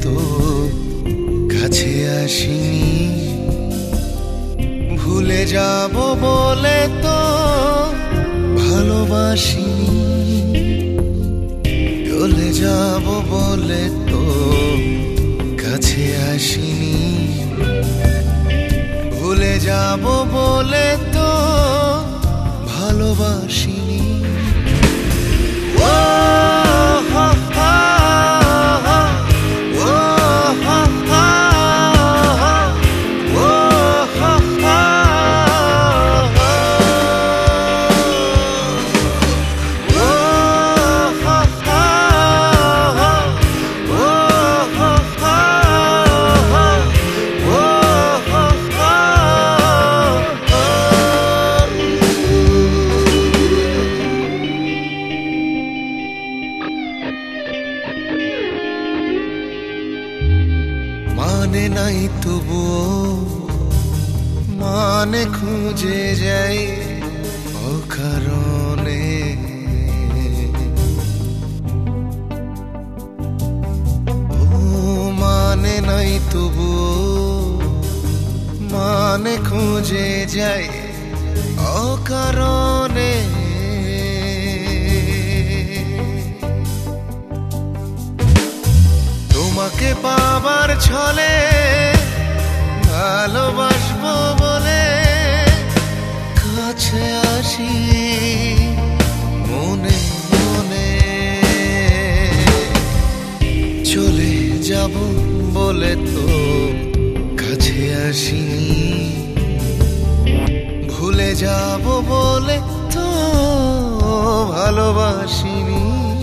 তো কাছে আসিনি, ভুলে যাব বলে তো ভালোবাসিনি, চলে যাব বলে তো কাছে আসিনি, ভুলে যাব বলে তো ভালোবাসিনি। মানে নাই তবুও মানে খুঁজে যাই অকারণে, ও মানে নাই তবুও মানে খুঁজে যাই অকারণে। তোমাকে পাবার ছলে ভালোবাসবো বলে কাছে আসি মনে মনে, চলে যাব বলে তো কাছে আসিনি, ভুলে যাব বলে তো ভালোবাসিনি।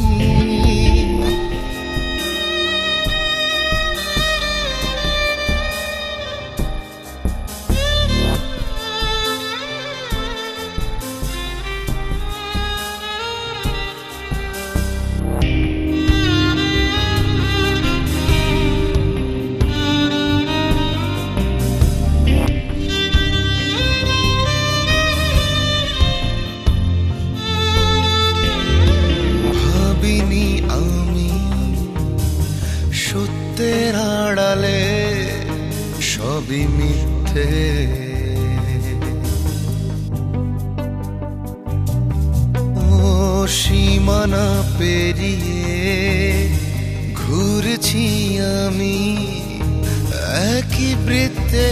সত্যের আড়ালে সবই মিথ্যে, ও সীমানা পেরিয়ে ঘুরছি আমি একই বৃত্তে।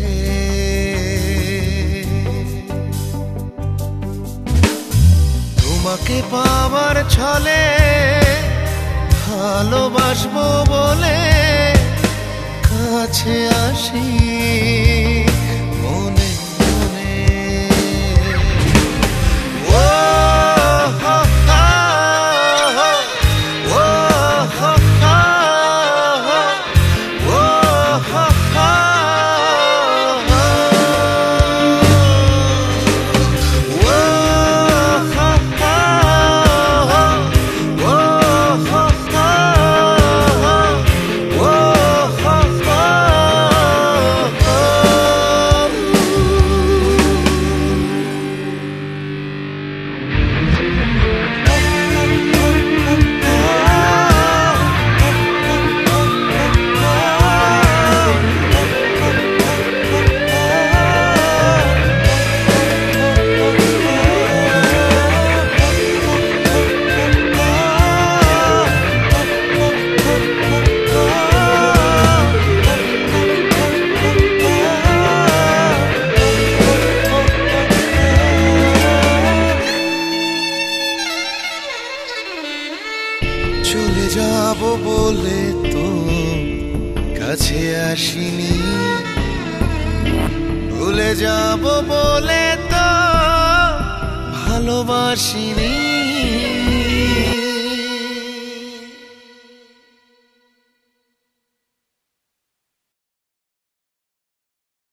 তোমাকে পাবার ছলে ভালোবাসবো বলে কাছে আসি মনে মনে। ও হা হা হা, ও হা হা হা, ও হা হা হা, ও হা হা হা, ও হা হা। চলে যাব বলে তো কাছে আসিনি, ভুলে যাব বলে তো ভালোবাসিনি।